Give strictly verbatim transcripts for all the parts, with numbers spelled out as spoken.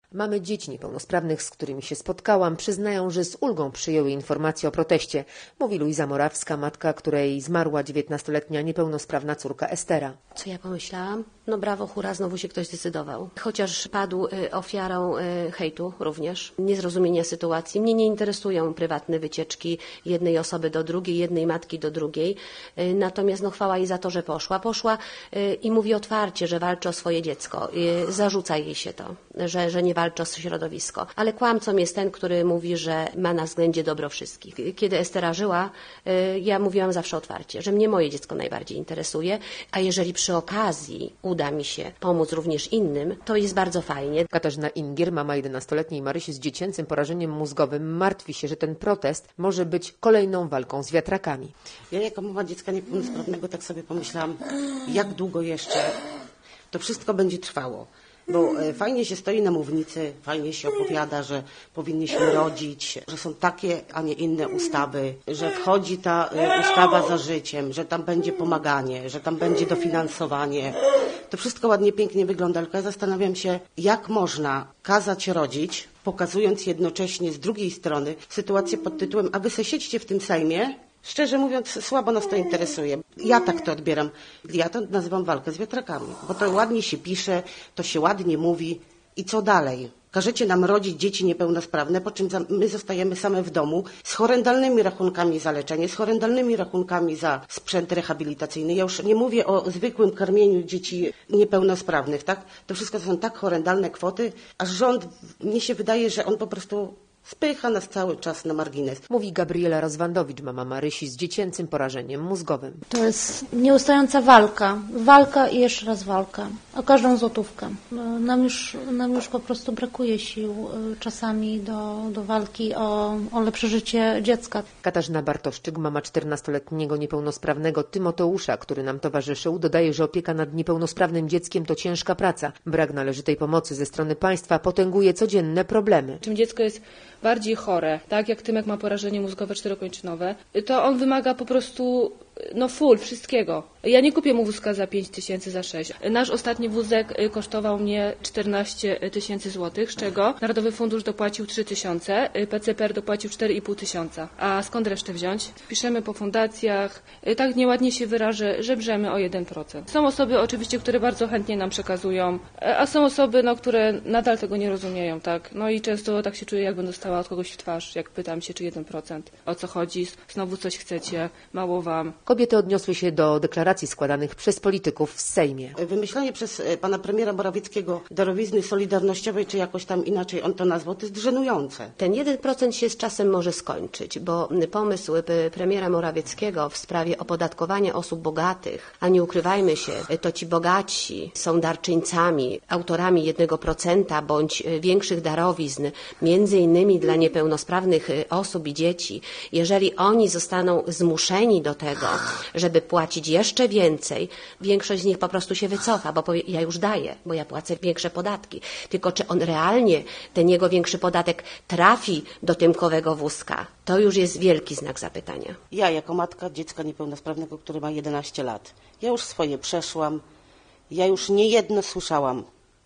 Mamy dzieci niepełnosprawnych, z którymi się spotkałam, przyznają, że z ulgą przyjęły informację o proteście, mówi Luiza Morawska, matka, której zmarła dziewiętnastoletnia niepełnosprawna córka Estera. Co ja pomyślałam? No brawo, hura, znowu się ktoś zdecydował. Chociaż padł y, ofiarą y, hejtu również, niezrozumienia sytuacji. Mnie nie interesują prywatne wycieczki jednej osoby do drugiej, jednej matki do drugiej. Y, natomiast no chwała jej za to, że poszła. Poszła y, i mówi otwarcie, że walczy o swoje dziecko. Y, zarzuca jej się to, że, że nie walczy o środowisko. Ale kłamcą jest ten, który mówi, że ma na względzie dobro wszystkich. Kiedy Estera żyła, y, ja mówiłam zawsze otwarcie, że mnie moje dziecko najbardziej interesuje, a jeżeli przy okazji uda mi się pomóc również innym, to jest bardzo fajnie. Katarzyna Ingier, mama jedenastoletniej Marysi z dziecięcym porażeniem mózgowym, martwi się, że ten protest może być kolejną walką z wiatrakami. Ja jako mama dziecka niepełnosprawnego tak sobie pomyślałam, jak długo jeszcze to wszystko będzie trwało. Bo fajnie się stoi na mównicy, fajnie się opowiada, że powinniśmy rodzić, że są takie, a nie inne ustawy, że wchodzi ta ustawa za życiem, że tam będzie pomaganie, że tam będzie dofinansowanie. To wszystko ładnie, pięknie wygląda, tylko ja zastanawiam się, jak można kazać rodzić, pokazując jednocześnie z drugiej strony sytuację pod tytułem, a wy se siedźcie w tym Sejmie. Szczerze mówiąc, słabo nas to interesuje. Ja tak to odbieram. Ja to nazywam walkę z wiatrakami, bo to ładnie się pisze, to się ładnie mówi. I co dalej? Każecie nam rodzić dzieci niepełnosprawne, po czym my zostajemy same w domu z horrendalnymi rachunkami za leczenie, z horrendalnymi rachunkami za sprzęt rehabilitacyjny. Ja już nie mówię o zwykłym karmieniu dzieci niepełnosprawnych, tak? To wszystko to są tak horrendalne kwoty, aż rząd, mnie się wydaje, że on po prostu spycha nas cały czas na margines. Mówi Gabriela Rozwandowicz, mama Marysi z dziecięcym porażeniem mózgowym. To jest nieustająca walka. Walka i jeszcze raz walka. O każdą złotówkę. Nam już, nam już po prostu brakuje sił czasami do, do walki o, o lepsze życie dziecka. Katarzyna Bartoszczyk, mama czternastoletniego niepełnosprawnego Tymoteusza, który nam towarzyszył, dodaje, że opieka nad niepełnosprawnym dzieckiem to ciężka praca. Brak należytej pomocy ze strony państwa potęguje codzienne problemy. Czym dziecko jest bardziej chore, tak jak Tymek ma porażenie mózgowe czterokończynowe, to on wymaga po prostu no full, wszystkiego. Ja nie kupię mu wózka za pięć tysięcy, za sześć. Nasz ostatni wózek kosztował mnie czternaście tysięcy złotych, z czego Narodowy Fundusz dopłacił trzy tysiące, P C P R dopłacił cztery i pół tysiąca. A skąd resztę wziąć? Piszemy po fundacjach, tak nieładnie się wyrażę, żebrzemy o jeden procent. Są osoby oczywiście, które bardzo chętnie nam przekazują, a są osoby, no, które nadal tego nie rozumieją, tak? No i często tak się czuję, jakbym dostała od kogoś w twarz, jak pytam się, czy jeden procent. O co chodzi? Znowu coś chcecie? Mało wam? Kobiety odniosły się do deklaracji składanych przez polityków w Sejmie. Wymyślanie przez pana premiera Morawieckiego darowizny solidarnościowej, czy jakoś tam inaczej on to nazwał, to jest żenujące. Ten jeden procent się z czasem może skończyć, bo pomysł premiera Morawieckiego w sprawie opodatkowania osób bogatych, a nie ukrywajmy się, to ci bogaci są darczyńcami, autorami jednego procenta bądź większych darowizn, między innymi dla niepełnosprawnych osób i dzieci. Jeżeli oni zostaną zmuszeni do tego, żeby płacić jeszcze więcej, większość z nich po prostu się wycofa, bo powie, ja już daję, bo ja płacę większe podatki. Tylko czy on realnie, ten jego większy podatek trafi do tymkowego wózka, to już jest wielki znak zapytania. Ja jako matka dziecka niepełnosprawnego, który ma jedenaście lat, ja już swoje przeszłam, ja już niejedno słyszałam.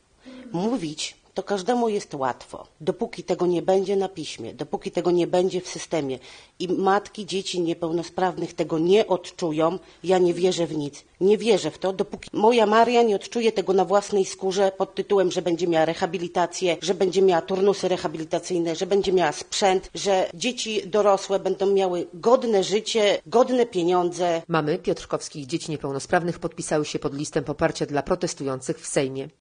Mówić to każdemu jest łatwo, dopóki tego nie będzie na piśmie, dopóki tego nie będzie w systemie i matki dzieci niepełnosprawnych tego nie odczują, ja nie wierzę w nic. Nie wierzę w to, dopóki moja Maria nie odczuje tego na własnej skórze pod tytułem, że będzie miała rehabilitację, że będzie miała turnusy rehabilitacyjne, że będzie miała sprzęt, że dzieci dorosłe będą miały godne życie, godne pieniądze. Mamy piotrkowskich dzieci niepełnosprawnych podpisały się pod listem poparcia dla protestujących w Sejmie.